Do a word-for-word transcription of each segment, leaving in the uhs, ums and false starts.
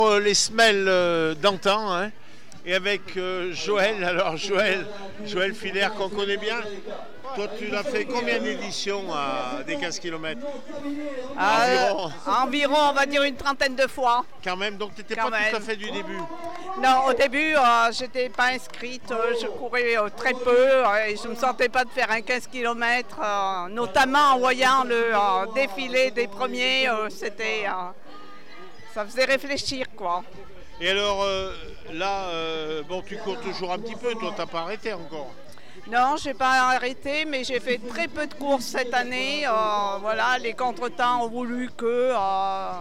Les semelles euh, d'antan, hein, et avec euh, Joël. Alors Joël, Joël Filaire qu'on connaît bien. Toi, tu l'as fait combien d'éditions à des quinze kilomètres? euh, Environ Environ, on va dire une trentaine de fois. Quand même, donc tu n'étais pas même. tout à fait du début? Non, au début, euh, je n'étais pas inscrite, euh, je courais euh, très peu euh, et je ne me sentais pas de faire un quinze kilomètres, euh, notamment en voyant le euh, défilé des premiers, euh, c'était... Euh, ça faisait réfléchir, quoi. Et alors, euh, là, euh, bon, tu cours toujours un petit peu, toi, t'as pas arrêté encore? Non, je n'ai pas arrêté, mais j'ai fait très peu de courses cette année. Euh, voilà, les contretemps ont voulu que euh,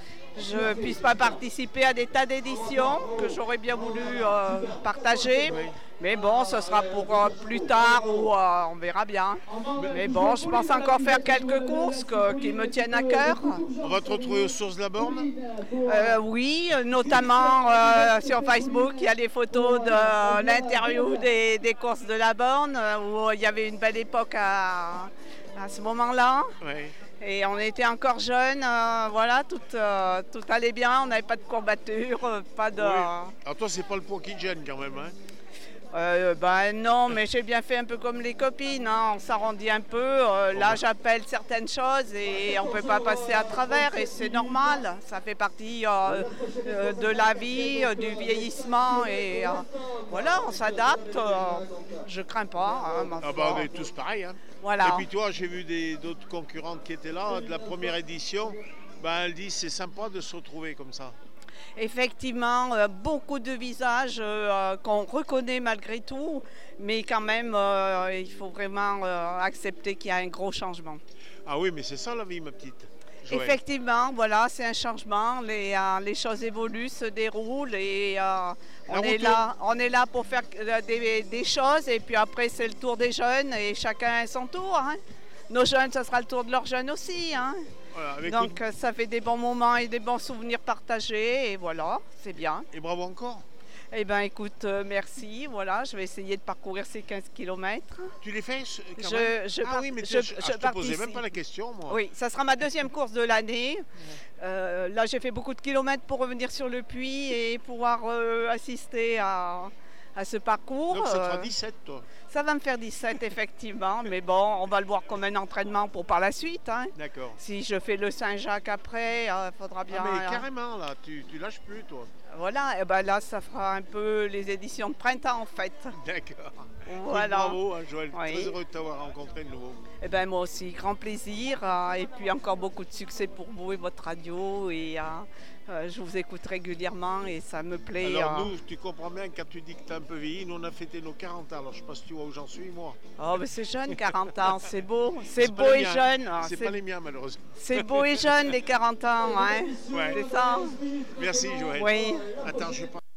je ne puisse pas participer à des tas d'éditions que j'aurais bien voulu euh, partager. Oui. Mais bon, ce sera pour euh, plus tard ou euh, on verra bien. Mais bon, je pense encore faire quelques courses que, qui me tiennent à cœur. On va te retrouver aux sources de la Borne? euh, Oui, notamment euh, sur Facebook, il y a les photos de l'interview des, des courses de la Borne où il y avait une belle époque à, à ce moment-là. Oui. Et on était encore jeunes, euh, voilà, tout, euh, tout allait bien, on n'avait pas de courbatures, pas de... Oui. Alors toi, c'est pas le poids qui te gêne quand même, hein? Euh, ben non, mais j'ai bien fait un peu comme les copines, hein. On s'arrondit un peu. Euh, là, j'appelle certaines choses et on ne peut pas passer à travers et c'est normal. Ça fait partie euh, euh, de la vie, euh, du vieillissement et euh, voilà, on s'adapte. Euh, je crains pas. Hein, ah bah, on est tous pareils. Hein. Voilà. Et puis toi, j'ai vu des, d'autres concurrentes qui étaient là de la première édition. Ben, elles disent c'est sympa de se retrouver comme ça. Effectivement, euh, beaucoup de visages euh, qu'on reconnaît malgré tout, mais quand même, euh, il faut vraiment euh, accepter qu'il y a un gros changement. Ah oui, mais c'est ça la vie, ma petite Joël. Effectivement, voilà, c'est un changement, les, euh, les choses évoluent, se déroulent et euh, on, est là, on est là pour faire des, des choses et puis après c'est le tour des jeunes et chacun a son tour. Hein. Nos jeunes, ce sera le tour de leurs jeunes aussi. Hein. Voilà, donc une... ça fait des bons moments et des bons souvenirs partagés et voilà, c'est bien. Et bravo encore. Eh bien écoute, euh, merci, voilà, je vais essayer de parcourir ces quinze kilomètres. Tu les fais quand je, même je Ah oui, mais je, je, ah, je te posais même pas la question, moi. Oui, ça sera ma deuxième course de l'année. Euh, là, j'ai fait beaucoup de kilomètres pour revenir sur le puits et pouvoir euh, assister à... à ce parcours. Donc ça te fera dix-sept, toi? Ça va me faire dix-sept, effectivement, mais bon, on va le voir comme un entraînement pour par la suite. Hein. D'accord. Il Si je fais le Saint-Jacques après, il euh, faudra bien... Ah mais carrément, là, tu, tu lâches plus, toi. Voilà, et ben là, ça fera un peu les éditions de printemps, en fait. D'accord. Voilà. Bravo, hein, Joël, oui. Très heureux de t'avoir rencontré de nouveau. Eh ben moi aussi, grand plaisir, euh, et puis encore beaucoup de succès pour vous et votre radio, et euh, euh, je vous écoute régulièrement et ça me plaît. Alors euh... nous, tu comprends bien, quand tu dis que tu as un peu vieilli, nous on a fêté nos quarante ans, alors je sais pas si tu vois où j'en suis, moi. Oh mais c'est jeune, quarante ans, c'est beau, c'est beau et jeune. C'est pas les miens, malheureusement. C'est beau et jeune, les quarante ans, hein. Ouais. C'est ça. Merci, Joël. Oui. Attends, je sais pas.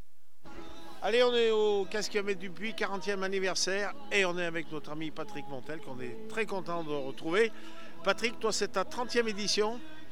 Allez, on est au quinze kilomètres du Puy, quarantième anniversaire, et on est avec notre ami Patrick Montel, qu'on est très content de retrouver. Patrick, toi, c'est ta trentième édition?